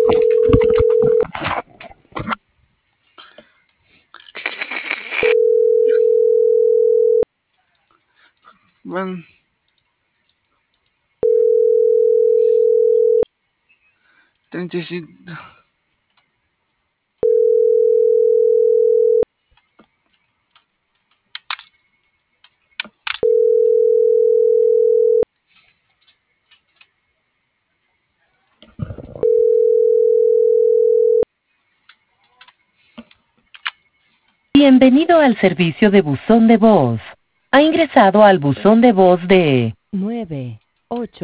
Bueno, treinta y cinco. Bienvenido al servicio de buzón de voz. Ha ingresado al buzón de voz de 9, 8.